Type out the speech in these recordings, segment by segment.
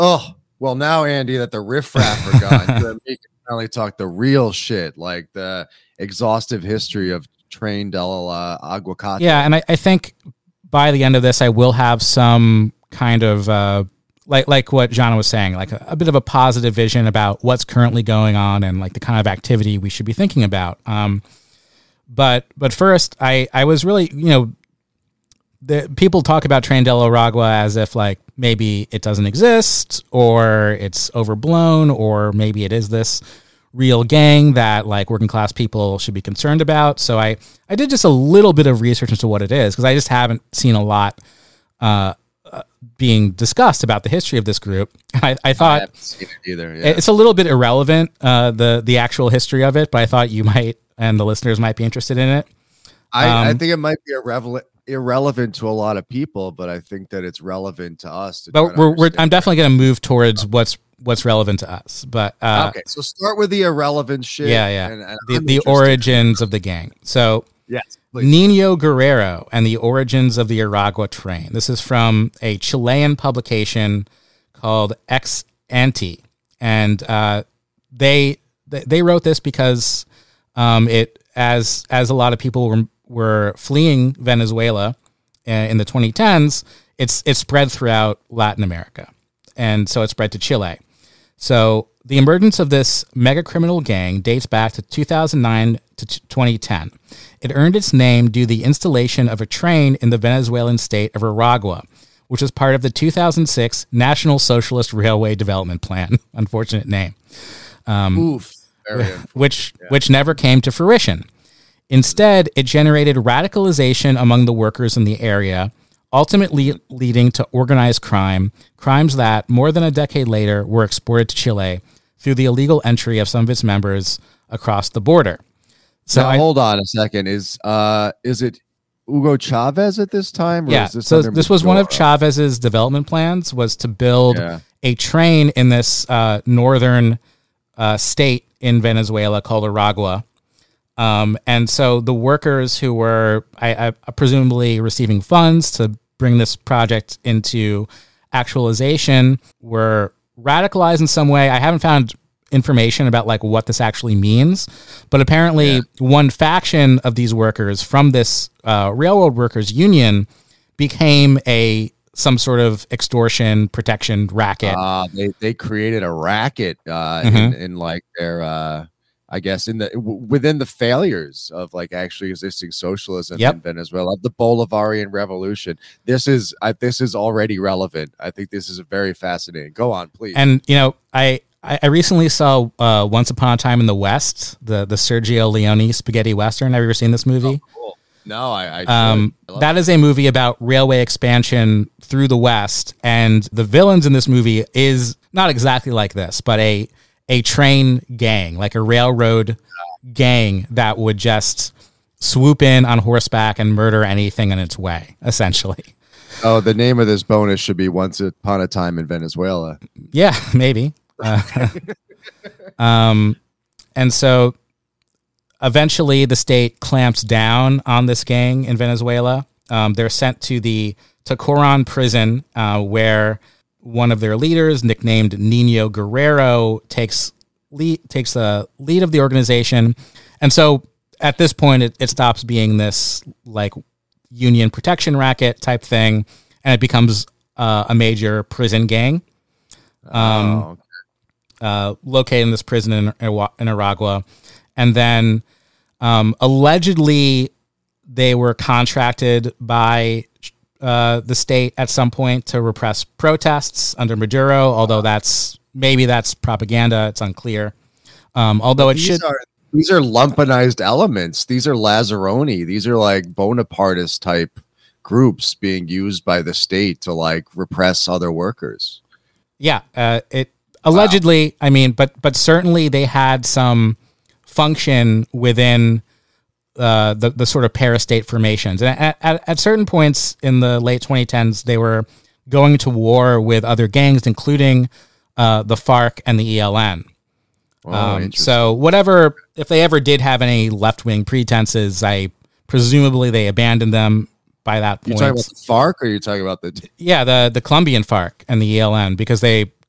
Oh, well, now, Andy, that the riffraff are gone, we can finally talk the real shit, like the exhaustive history of Train del Aguacate. Yeah, and I think by the end of this, I will have some kind of like what John was saying, like a bit of a positive vision about what's currently going on and like the kind of activity we should be thinking about. But first, I was really, the people talk about Train del Aragua as if like maybe it doesn't exist or it's overblown or maybe it is this real gang that like working class people should be concerned about. So I did just a little bit of research into what it is because I just haven't seen a lot being discussed about the history of this group. I thought I haven't seen it either. Yeah. It's a little bit irrelevant, the actual history of it, but I thought you might and the listeners might be interested in it. I think it might be irrelevant to a lot of people, but I think that it's relevant to us. But I'm definitely going to move towards what's relevant to us. But okay, so start with the irrelevant shit. Yeah. And the origins of the gang. So yes, please. Nino Guerrero and the origins of the Aragua train. This is from a Chilean publication called Ex Ante, and they wrote this because it as a lot of people were fleeing Venezuela in the 2010s, it spread throughout Latin America, and so it spread to Chile. So the emergence of this mega criminal gang dates back to 2009 to 2010. It earned its name due to the installation of a train in the Venezuelan state of Aragua, which was part of the 2006 National Socialist Railway Development Plan. Unfortunate name. Which never came to fruition. Instead, it generated radicalization among the workers in the area, ultimately leading to organized crimes that, more than a decade later, were exported to Chile through the illegal entry of some of its members across the border. So now, hold on a second. Is it Hugo Chavez at this time? Or this was one of Chavez's development plans, was to build a train in this northern state in Venezuela called Aragua. And so the workers who were presumably receiving funds to bring this project into actualization were radicalized in some way. I haven't found information about like what this actually means, but apparently one faction of these workers from this railroad workers union became some sort of extortion protection racket. They created a racket in like their I guess within the failures of like actually existing socialism in Venezuela, the Bolivarian Revolution. This is already relevant. I think this is very fascinating. Go on, please. And I recently saw Once Upon a Time in the West, the Sergio Leone spaghetti western. Have you ever seen this movie? Oh, cool. No, I that is a movie about railway expansion through the West, and the villains in this movie is not exactly like this, but a train gang, like a railroad gang that would just swoop in on horseback and murder anything in its way, essentially. Oh, the name of this bonus should be Once Upon a Time in Venezuela. Yeah, maybe. And so eventually the state clamps down on this gang in Venezuela. They're sent to Coron prison, where one of their leaders, nicknamed Nino Guerrero, takes the lead of the organization. And so at this point, it stops being this like union protection racket type thing, and it becomes a major prison gang. Located in this prison in Aragua. And then allegedly they were contracted by the state at some point to repress protests under Maduro, although that's propaganda. It's unclear. Although these are lumpenized elements. These are Lazzaroni. These are like Bonapartist type groups being used by the state to like repress other workers. Yeah. Allegedly, I mean, but certainly they had some function within the sort of parastate formations. And at certain points in the late 2010s, they were going to war with other gangs, including the FARC and the ELN. So whatever, if they ever did have any left-wing pretenses, presumably they abandoned them by that point. You talking about the FARC, or are you talking about the the Colombian FARC and the ELN, because they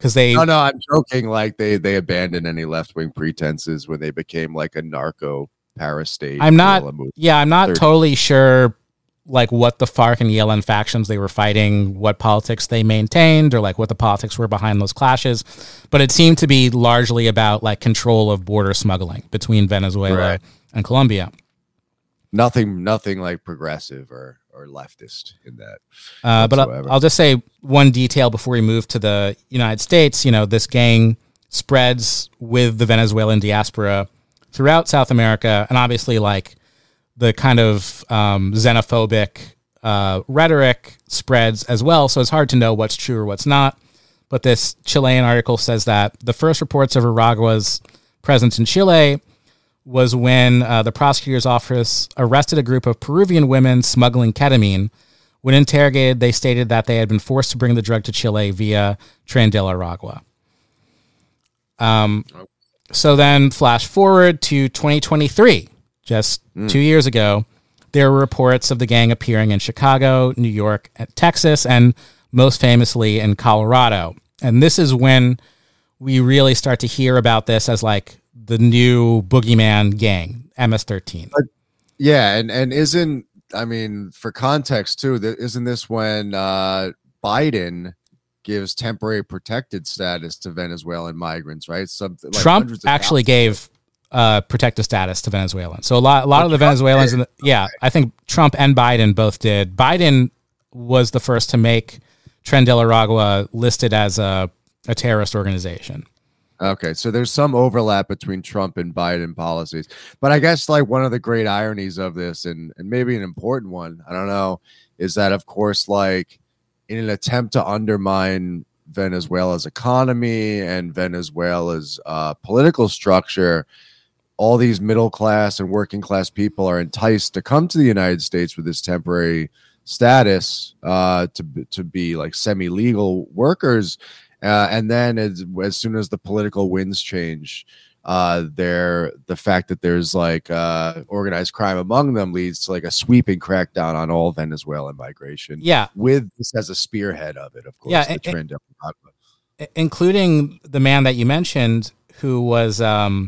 because they. No, I'm joking. Like they abandoned any left wing pretenses when they became like a narco parastate. I'm not totally sure like what the FARC and ELN factions they were fighting, what politics they maintained, or like what the politics were behind those clashes. But it seemed to be largely about like control of border smuggling between Venezuela and Colombia. Nothing like progressive or leftist in that. But I'll just say one detail before we move to the United States. You know, this gang spreads with the Venezuelan diaspora throughout South America, and obviously like the kind of xenophobic rhetoric spreads as well. So it's hard to know what's true or what's not. But this Chilean article says that the first reports of Aragua's presence in Chile was when the prosecutor's office arrested a group of Peruvian women smuggling ketamine. When interrogated, they stated that they had been forced to bring the drug to Chile via Tren de Aragua. So then flash forward to 2023. Just 2 years ago, there were reports of the gang appearing in Chicago, New York, and Texas, and most famously in Colorado. And this is when we really start to hear about this as like the new boogeyman gang, MS-13. Yeah, and isn't, I mean, for context too, isn't this when Biden gives temporary protected status to Venezuelan migrants, right? Something like Trump actually gave protective status to Venezuelans. So a lot of the Venezuelans, I think Trump and Biden both did. Biden was the first to make Tren de Aragua listed as a terrorist organization. Okay, so there's some overlap between Trump and Biden policies. But I guess like one of the great ironies of this, and maybe an important one, I don't know, is that of course, like in an attempt to undermine Venezuela's economy and Venezuela's political structure, all these middle class and working class people are enticed to come to the United States with this temporary status to be like semi-legal workers. And then as soon as the political winds change, the fact that there's like organized crime among them leads to like a sweeping crackdown on all Venezuelan migration. Yeah. With this as a spearhead of it, of course. Yeah. Including the man that you mentioned who was, or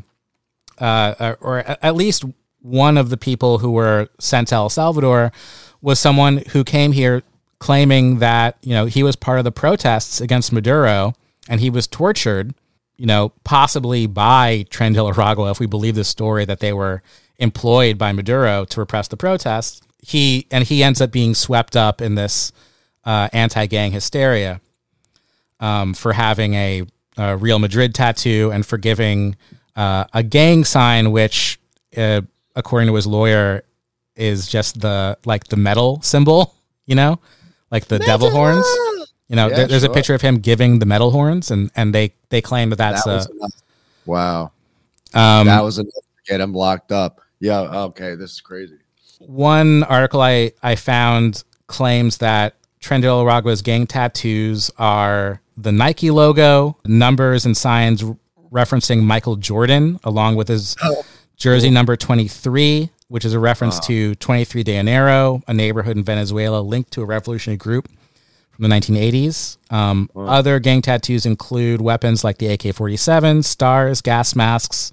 at least one of the people who were sent to El Salvador was someone who came here claiming that, you know, he was part of the protests against Maduro and he was tortured, you know, possibly by Tren de Aragua, if we believe the story that they were employed by Maduro to repress the protests. He ends up being swept up in this anti-gang hysteria for having a Real Madrid tattoo and for giving a gang sign, which, according to his lawyer, is just the metal symbol, you know, like the devil horns. You know, there's a picture of him giving the metal horns, and they claim that's wow. That was enough to get him locked up. Yeah. Okay. This is crazy. One article I found claims that Tren de Aragua's gang tattoos are the Nike logo, numbers and signs referencing Michael Jordan, along with his jersey number 23, which is a reference to 23 de Enero, a neighborhood in Venezuela linked to a revolutionary group from the 1980s. Other gang tattoos include weapons like the AK-47, stars, gas masks.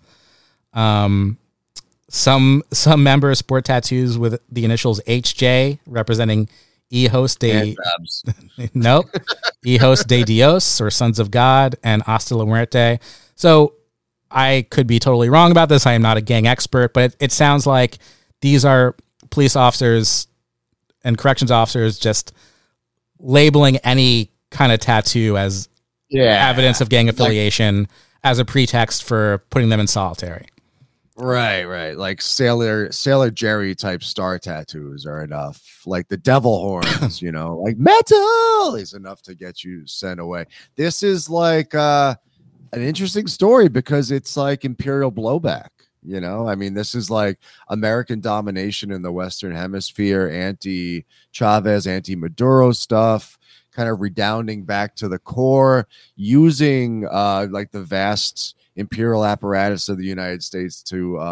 Some members sport tattoos with the initials HJ, representing Hijos de nope, Hijos de Dios, or Sons of God, and Hasta la Muerte. So I could be totally wrong about this. I am not a gang expert, but it sounds like these are police officers and corrections officers just labeling any kind of tattoo as evidence of gang affiliation as a pretext for putting them in solitary. Right. Like Sailor Jerry type star tattoos are enough. Like the devil horns, you know, like metal is enough to get you sent away. This is like an interesting story because it's like imperial blowback. You know, I mean, this is like American domination in the Western Hemisphere, anti-Chavez, anti-Maduro stuff, kind of redounding back to the core, using like the vast imperial apparatus of the United States to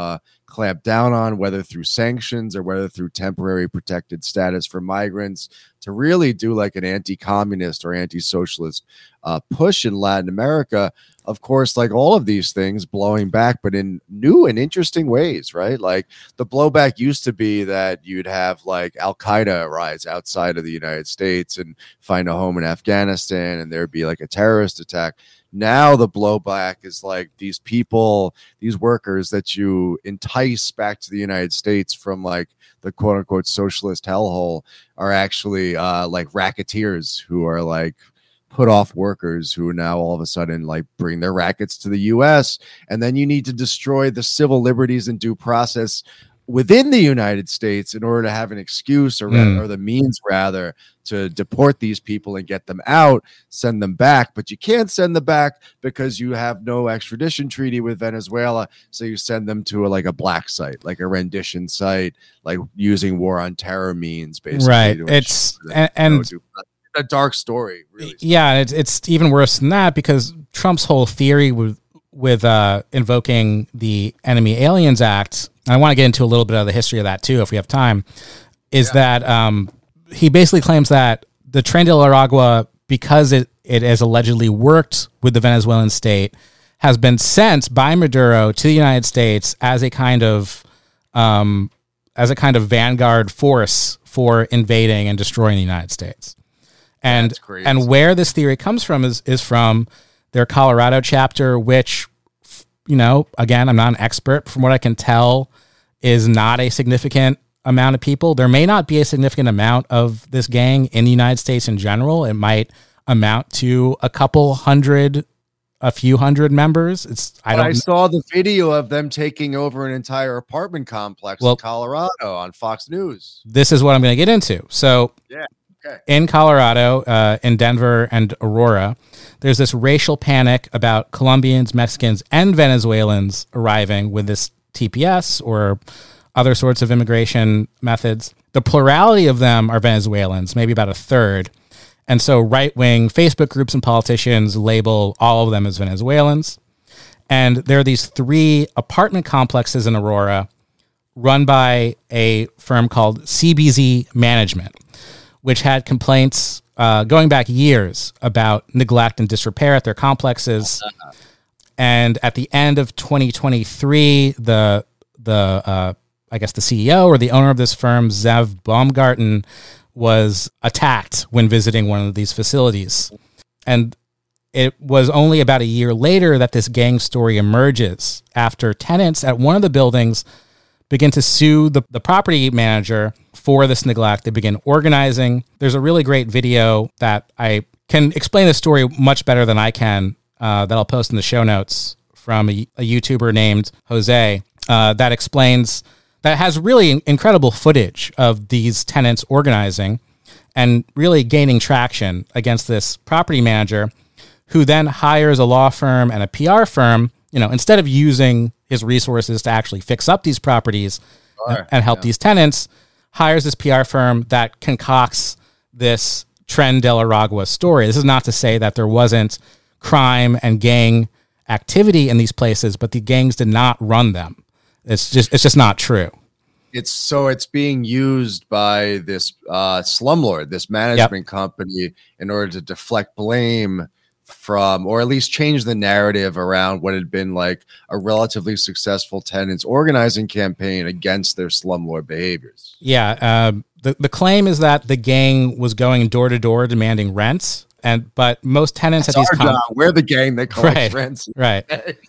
clamp down on, whether through sanctions or whether through temporary protected status for migrants, to really do like an anti-communist or anti-socialist push in Latin America. Of course, like all of these things blowing back, but in new and interesting ways, right? Like the blowback used to be that you'd have like Al-Qaeda rise outside of the United States and find a home in Afghanistan, and there'd be like a terrorist attack. Now the blowback is like these people, these workers that you entice back to the United States from like the quote unquote socialist hellhole are actually like racketeers who are like put off workers who now all of a sudden like bring their rackets to the US. And then you need to destroy the civil liberties and due process within the United States in order to have an excuse or the means rather to deport these people and get them out, send them back. But you can't send them back because you have no extradition treaty with Venezuela. So you send them to like a black site, like a rendition site, like using war on terror means basically. Right. It's a dark story. Really. Yeah. It's even worse than that, because Trump's whole theory with invoking the Enemy Aliens Act, and I want to get into a little bit of the history of that too, if we have time, is that he basically claims that the Tren de Aragua, because it has allegedly worked with the Venezuelan state, has been sent by Maduro to the United States as a kind of vanguard force for invading and destroying the United States. And where this theory comes from is from their Colorado chapter, which, you know, again, I'm not an expert. From what I can tell, is not a significant amount of people. There may not be a significant amount of this gang in the United States in general. It might amount to a few hundred members. I saw the video of them taking over an entire apartment complex in Colorado on Fox News. This is what I'm going to get into. So in Colorado, in Denver and Aurora, there's this racial panic about Colombians, Mexicans, and Venezuelans arriving with this TPS or other sorts of immigration methods. The plurality of them are Venezuelans, maybe about a third. And so right-wing Facebook groups and politicians label all of them as Venezuelans. And there are these 3 apartment complexes in Aurora run by a firm called CBZ Management, which had complaints going back years about neglect and disrepair at their complexes. And at the end of 2023, I guess the CEO or the owner of this firm, Zev Baumgarten, was attacked when visiting one of these facilities. And it was only about a year later that this gang story emerges, after tenants at one of the buildings begin to sue the property manager for this neglect. They begin organizing. There's a really great video that I can explain the story much better than I can, that I'll post in the show notes, from a YouTuber named Jose, that explains, that has really incredible footage of these tenants organizing and really gaining traction against this property manager, who then hires a law firm and a PR firm, you know, instead of using his resources to actually fix up these properties and help these tenants, hires this PR firm that concocts this Tren de Aragua story. This is not to say that there wasn't crime and gang activity in these places, but the gangs did not run them. It's just not true. It's being used by this slumlord, this management company, in order to deflect blame from, or at least change the narrative around what had been like a relatively successful tenants organizing campaign against their slumlord behaviors. Yeah. The claim is that the gang was going door to door demanding rents, but most tenants at these we're the gang that collects rents. Right.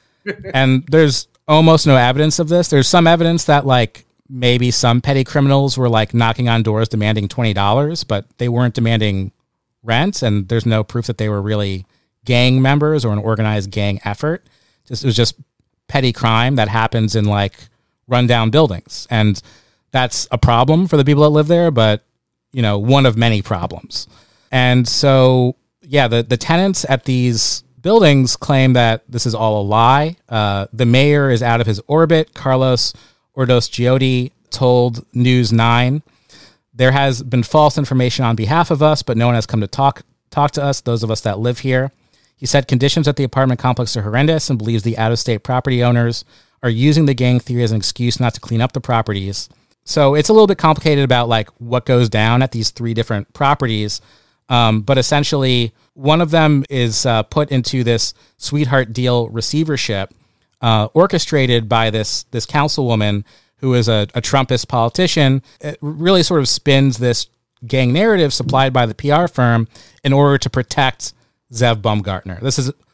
And there's almost no evidence of this. There's some evidence that like maybe some petty criminals were like knocking on doors demanding $20, but they weren't demanding rent, and there's no proof that they were really gang members or an organized gang effort. It was just petty crime that happens in like rundown buildings, and that's a problem for the people that live there, but you know, one of many problems. And so the tenants at these buildings claim that this is all a lie. The mayor is out of his orbit. Carlos Ordaz-Giotti told News 9, "There has been false information on behalf of us, but no one has come to talk to us, those of us that live here." He said conditions at the apartment complex are horrendous and believes the out-of-state property owners are using the gang theory as an excuse not to clean up the properties. So it's a little bit complicated about like what goes down at these 3 different properties. But essentially, one of them is put into this sweetheart deal receivership, orchestrated by this councilwoman who is a Trumpist politician. It really sort of spins this gang narrative supplied by the PR firm in order to protect Zev Baumgartner. This is